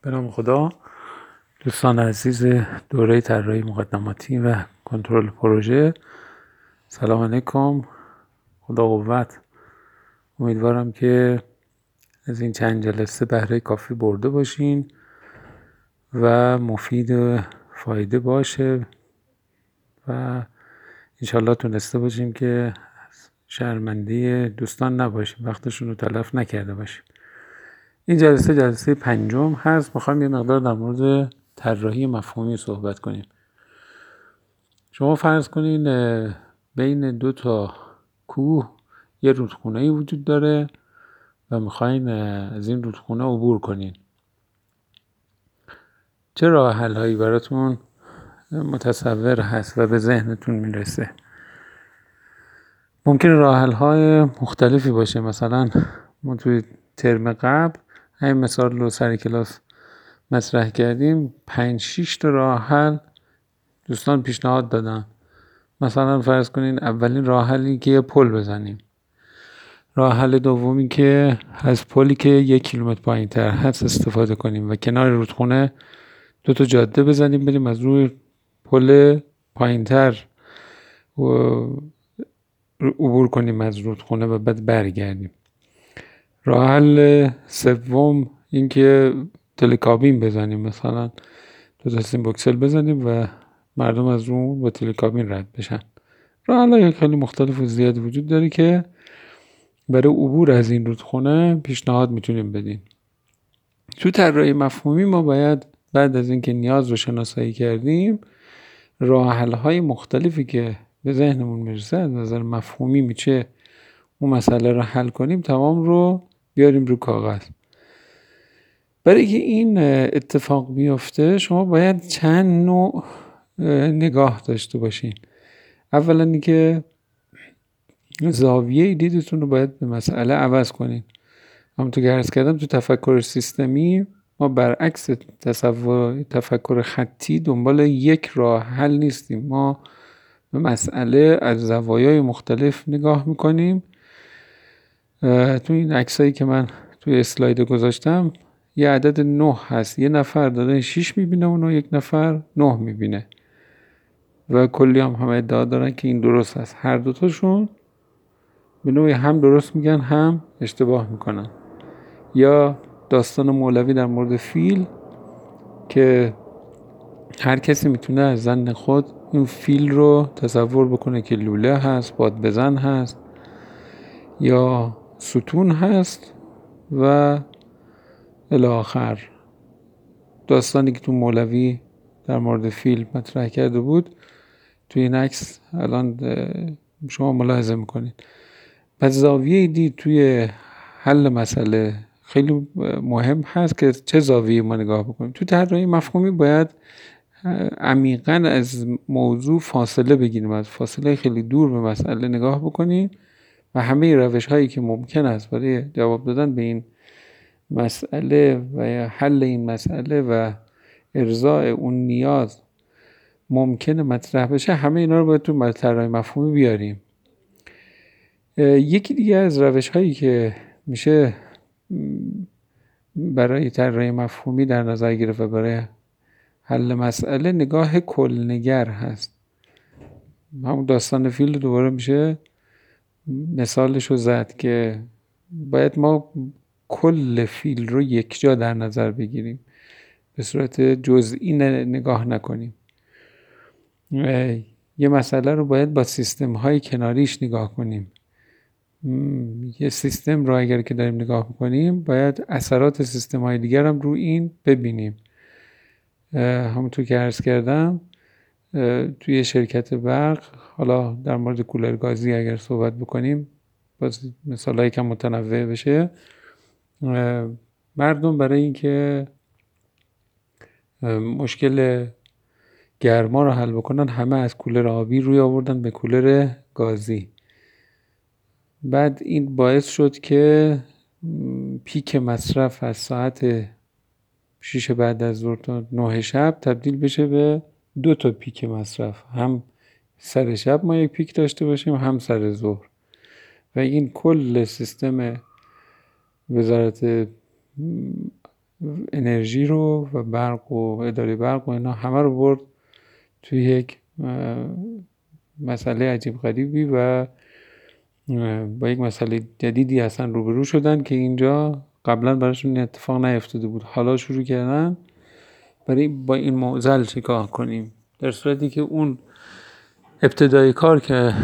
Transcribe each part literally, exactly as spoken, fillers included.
به نام خدا. دوستان عزیز دوره طراحی مقدماتی و کنترل پروژه، سلام علیکم، خدا قوت. امیدوارم که از این چند جلسه بهره کافی برده باشین و مفید و فایده باشه و انشالله تونسته باشیم که شرمنده دوستان نباشیم، وقتشون رو تلف نکرده باشیم. این جلسه جلسه پنجم هست. میخوایم یه مقدار در مورد طراحی مفهومی صحبت کنیم. شما فرض کنین بین دو تا کوه یه رودخونه‌ای وجود داره و میخواین از این رودخونه عبور کنین. چه راه حل هایی براتون متصور هست و به ذهنتون میرسه؟ ممکنه راه حل های مختلفی باشه. مثلا ما توی ترم قبل همین مثال رو سر کلاس مطرح کردیم، پنج شیش تا راه حل دوستان پیشنهاد دادن. مثلا فرض کنین اولین راه حلی که یه پل بزنیم، راه حل دومی که از پلی که یک کیلومتر پایین تر هست استفاده کنیم و کنار رودخونه دو تا جاده بزنیم بریم از روی پل پایین تر عبور کنیم از رودخونه و بعد برگردیم. راه حل سوم این که تلکابین بزنیم، مثلا دو تا سیم بوکسل بزنیم و مردم از رو با تلکابین رد بشن. راه حل‌های خیلی مختلف و زیاد وجود داره که برای عبور از این رودخونه پیشنهاد میتونیم بدیم. تو طراحی مفهومی ما باید بعد از اینکه نیاز رو شناسایی کردیم، راه حل‌های مختلفی که به ذهنمون میرسه از نظر مفهومی میشه اون مسئله رو حل کنیم، تمام رو بیاریم رو کاغذ. برای که این اتفاق بیفته شما باید چند نوع نگاه داشته باشین. اولا اینکه زاویه دیدتون رو باید به مسئله عوض کنین. همونطور که عرض کردم تو تفکر سیستمی ما برعکس تصور تفکر خطی دنبال یک راه حل نیستیم. ما به مسئله از زوایای مختلف نگاه میکنیم. تو این عکسایی که من توی اسلاید گذاشتم یه عدد نه هست. یه نفر داره شش میبینه اونو یک نفر نه میبینه و کلی هم همه ادعا دارن که این درست هست. هر دوتاشون به نوعی هم درست میگن هم اشتباه میکنن. یا داستان مولوی در مورد فیل که هر کسی میتونه از ظن خود این فیل رو تصور بکنه که لوله هست، باد بزن هست یا ستون هست و الی آخر. داستانی که تو مولوی در مورد فیل مطرح کرده بود توی این عکس الان شما ملاحظه میکنید. پس زاویه دید توی حل مسئله خیلی مهم هست که چه زاویه ما نگاه بکنیم. تو طراحی مفهومی باید عمیقاً از موضوع فاصله بگیریم، از فاصله خیلی دور به مسئله نگاه بکنیم و همه روش هایی که ممکن است برای جواب دادن به این مسئله و حل این مسئله و ارضاء اون نیاز ممکنه مطرح بشه، همه اینا رو باید تو طراحی مفهومی بیاریم. یکی دیگه از روش هایی که میشه برای طراحی مفهومی در نظر گرفت و برای حل مسئله نگاه کلنگر هست. همون داستان فیل دوباره میشه مثالش رو زد که باید ما کل فیل رو یک جا در نظر بگیریم، به صورت جزئی نگاه نکنیم. یه مسئله رو باید با سیستم های کناریش نگاه کنیم. یه سیستم رو اگر که داریم نگاه میکنیم باید اثرات سیستم های دیگر هم رو این ببینیم. همونطور که عرض کردم توی شرکت برق، حالا در مورد کولر گازی اگر صحبت بکنیم باز مثال هایی که متنوع بشه، مردم برای اینکه مشکل گرما رو حل بکنن همه از کولر آبی روی آوردن به کولر گازی. بعد این باعث شد که پیک مصرف از ساعت شیش بعد از ظهر تا نه شب تبدیل بشه به دو تا پیک مصرف، هم سر شب ما یک پیک داشته باشیم هم سر ظهر. و این کل سیستم وزارت انرژی رو و برق و اداره برق و اینا همه رو برد توی یک مسئله عجیب غریبی و با یک مسئله جدیدی اصلا روبرو شدن که اینجا قبلا براشون اتفاق نیفتاده بود. حالا شروع کردن برای با این معضل چیکار کنیم، در صورتی که اون ابتدای کار که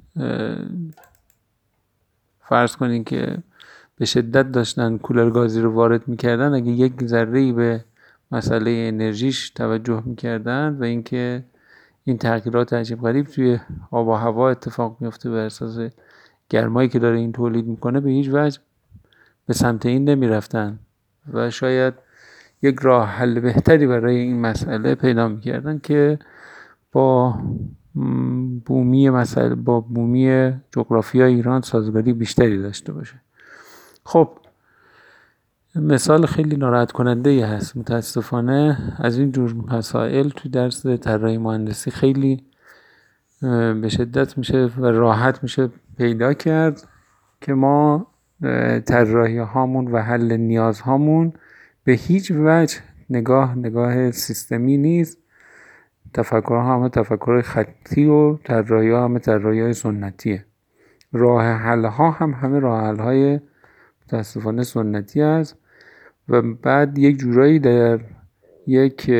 فرض کنین که به شدت داشتن کولر گازی رو وارد میکردن، اگه یک ذره‌ای به مسئله انرژیش توجه میکردن و اینکه این تغییرات عجیب غریب توی آب و هوا اتفاق میفته بر اساس گرمایی که داره این تولید میکنه، به هیچ وجه به سمت این نمیرفتن و شاید یک راه حل بهتری برای این مسئله پیدا میکردن که با بومی مسئله با بومی جغرافیای ایران سازگاری بیشتری داشته باشه. خب مثال خیلی ناراحت کننده ای هست. متاسفانه از این جور مسائل تو درس طراحی مهندسی خیلی به شدت میشه و راحت میشه پیدا کرد که ما طراحی هامون و حل نیاز هامون به هیچ وجه نگاه نگاه سیستمی نیست. تفکر ها همه تفکر خطی و طراحی ها همه طراحی های سنتیه. راه حل ها هم همه راه حل های متاسفانه سنتی است و بعد یک جورایی در یک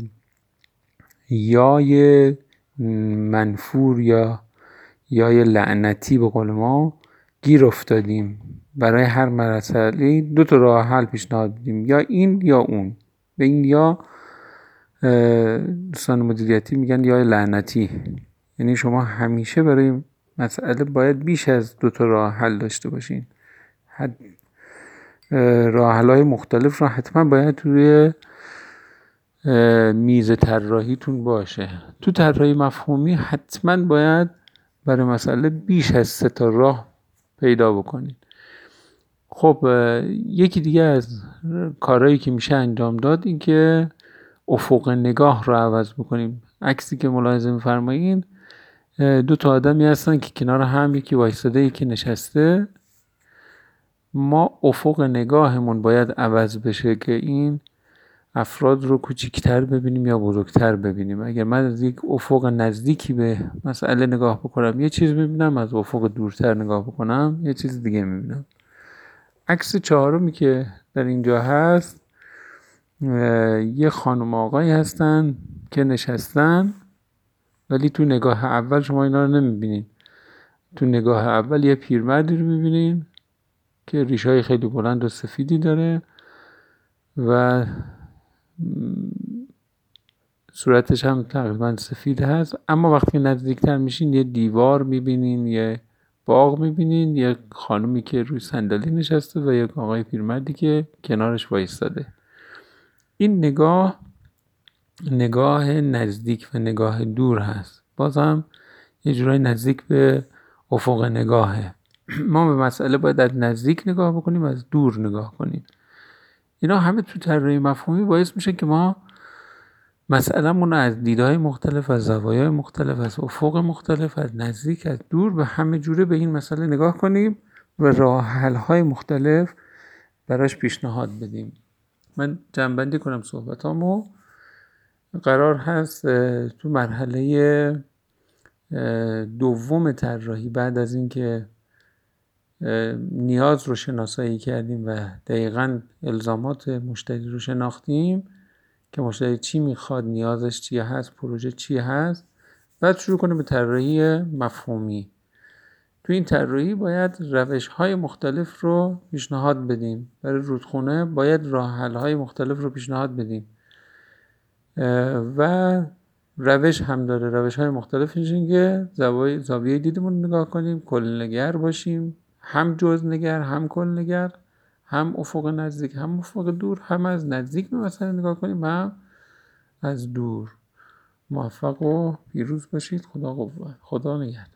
یای منفور یا یای لعنتی به قول ما گیر افتادیم. برای هر مسئله دو تا راه حل پیشنهاد دادیم، یا این یا اون. به این یا دوستان مدیریتی میگن یای لعنتی، یعنی شما همیشه برای مسئله باید بیش از دو تا راه حل داشته باشین. راه حل‌های مختلف رو حتما باید توی میز طراحیتون باشه. تو طراحی مفهومی حتما باید برای مسئله بیش از سه تا راه پیدا بکنید. خب یکی دیگه از کارهایی که میشه انجام داد این که افق نگاه رو عوض بکنیم. عکسی که ملاحظه می‌فرمایین دو تا آدمی هستن که کنار هم، یکی وایساده یکی نشسته. ما افق نگاهمون باید عوض بشه که این افراد رو کوچیک‌تر ببینیم یا بزرگتر ببینیم. اگر من از یک افق نزدیکی به مسئله نگاه بکنم یه چیز میبینم، از افق دورتر نگاه بکنم یه چیز دیگه میبینم. عکس چهارمی که در اینجا هست یه خانم آقایی هستن که نشستن، ولی تو نگاه اول شما اینا رو نمیبینین. تو نگاه اول یه پیرمردی رو میبینین که ریش‌های خیلی بلند و سفیدی داره و صورتش هم تقریبا سفید هست، اما وقتی نزدیکتر میشین یه دیوار میبینین، یه باغ میبینین، یه خانومی که روی صندلی نشسته و یک آقای پیرمردی که کنارش وایستاده. این نگاه نگاه نزدیک و نگاه دور هست. بازم یه جورای نزدیک به افق نگاهه. ما به مسئله باید از نزدیک نگاه بکنیم و از دور نگاه کنیم. اینا همه تو طراحی مفهومی باعث میشه که ما مسئله‌مون از دیدهای مختلف، از زوایای مختلف، از افق مختلف، از نزدیک، از دور به همه جوره به این مسئله نگاه کنیم و راه حل‌های مختلف براش پیشنهاد بدیم. من جمع‌بندی کنم صحبتامو. قرار هست تو مرحله دوم طراحی، بعد از اینکه نیاز رو شناسایی کردیم و دقیقاً الزامات مشتری رو شناختیم که مشتری چی میخواد، نیازش چی هست، پروژه چی هست، بعد شروع کنیم به طراحی مفهومی. تو این طراحی باید روش‌های مختلف رو پیشنهاد بدیم. برای رودخونه باید راه حل‌های مختلف رو پیشنهاد بدیم و روش هم داره. روش‌های مختلفش این که زاویه زاویه دیدمون نگاه کنیم، کل‌نگر باشیم، هم جزء‌نگر هم کل‌نگر، هم افق نزدیک هم افق دور، هم از نزدیک به مسئله نگاه کنیم هم از دور. موفق و پیروز باشید. خدا قوت. خدا نگهدار.